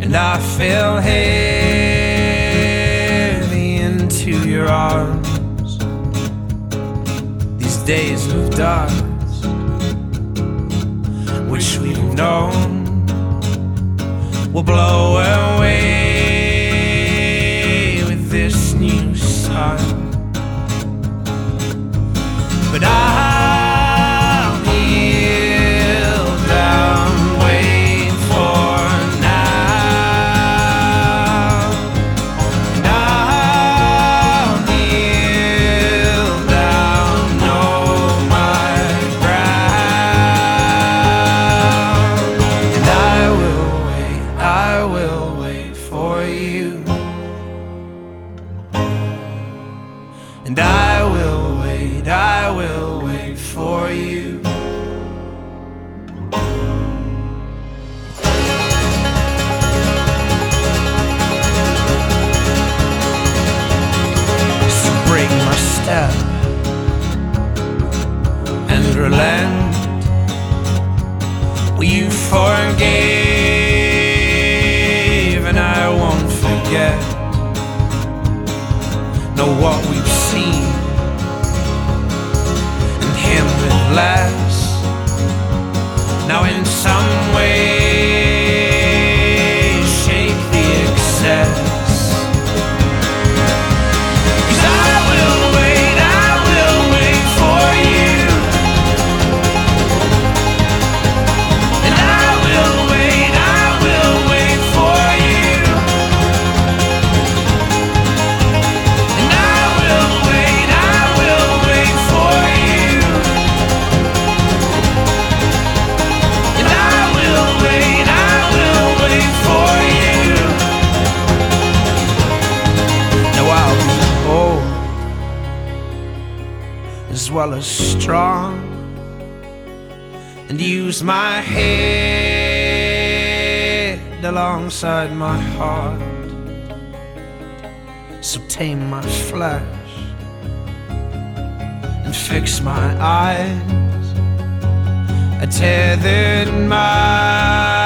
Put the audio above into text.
and I fell heavy into your arms. These days of dust, which we've known, will blow away with this new sun. But I'll kneel down, wait for now. And I'll kneel down, know my ground. And I will wait for you. And I will wait for you. So break my step and relent. Well, you forgave and I won't forget. Know what we've seen, with less. Now in some way shake the excess. 'Cause I will wait for you. And I will wait for you. And I will wait for you. As well as strong, and use my head alongside my heart. So tame my flesh and fix my eyes. I tethered my